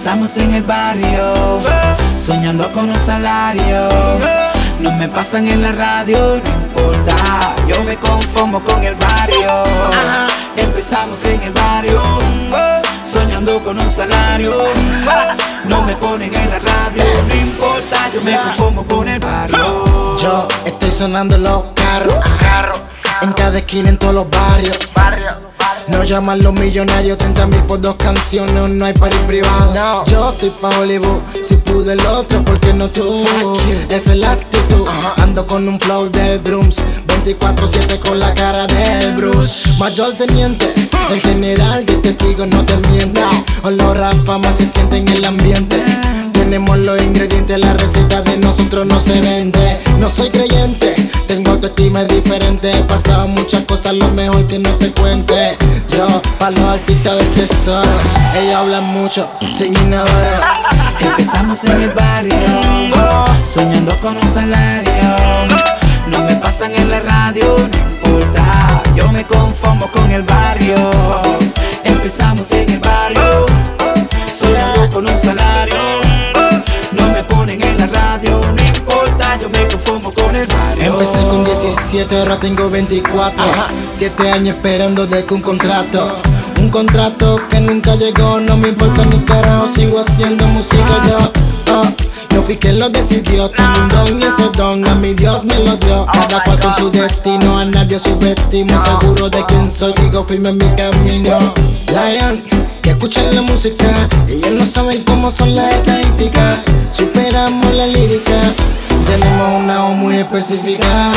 Empezamos en el barrio, soñando con un salario. No me pasan en la radio, no importa, yo me conformo con el barrio. Empezamos en el barrio, soñando con un salario. No me ponen en la radio, no importa, yo me conformo con el barrio. Yo estoy sonando en los carros, en cada esquina, en todos los barrios. No llaman los millonarios, 30.000 por 2 canciones, no hay party privado. No. Yo estoy pa' Hollywood, si pude el otro, ¿por qué no tú? Esa es la actitud, ando con un flow del Brooms, 24/7 con la cara del Bruce. Mayor teniente, el general de testigos no te miente. Olor a fama se siente en el ambiente. Tenemos los ingredientes, la receta de nosotros no se vende. No soy creyente, tengo autoestima diferente. He pasado muchas cosas, lo mejor que no te cuente. Yo, pa' los artistas del tesoro, ellos hablan mucho, sin inodoro. Empezamos en el barrio, soñando con un salario. No me pasan en la radio, no importa, yo me conformo con el barrio. Empezamos en el barrio, soñando con un salario. No me ponen en la radio, no importa, yo me conformo con el barrio. Empecé con 17, ahora tengo 24. 7 años esperando de que un contrato que nunca llegó. No me importa ni carajo, sigo haciendo música yo. No fui quien lo decidió, tengo un don y ese don a mi Dios me lo dio. Cada cual con su destino, a nadie subestimo. Seguro de quién soy, sigo firme en mi camino. Lion, que escuchen la música, ellos no saben cómo son las estadísticas. Superamos la lírica, tenemos una voz muy específica.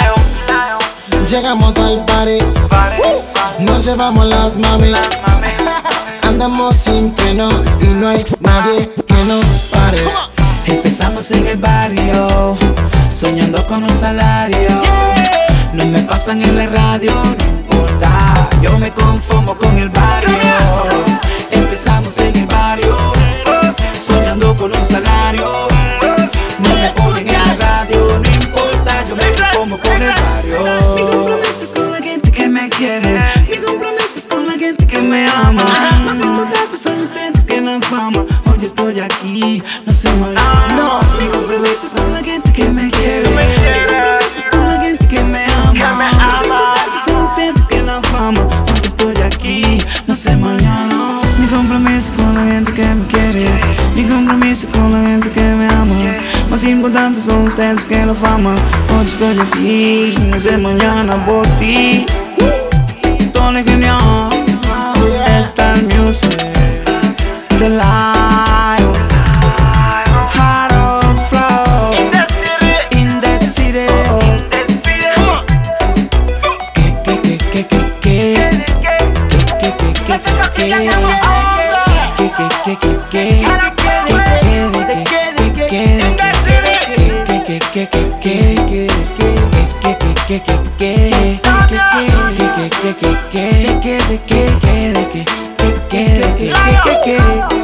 Llegamos al party, nos llevamos las mami. Andamos sin freno y no hay nadie que nos pare. Empezamos en el barrio, soñando con un salario. No me pasan en la radio, no importa, yo me conformo con el barrio. Empezamos en el barrio, soñando con un salario. No me ponen en la radio, no importa, yo me conformo con el barrio. Mi compromiso es con la gente que me quiere, mi compromiso es con la gente que me ama. Más importantes son ustedes que la fama. Hoy estoy aquí, no sé mañana. Mi compromiso es con la gente que me quiere, mi compromiso es con la gente que me ama. Más importantes son ustedes que la fama. Hoy estoy aquí, no sé mañana. Mi compromiso con la gente que me quiere, mi compromiso con la gente que me ama. Más importantes son ustedes que la fama. Hoy estoy aquí, no sé mañana por ti. Tony genial, Star Music, The Lion, Heart of Flow, in the city. Que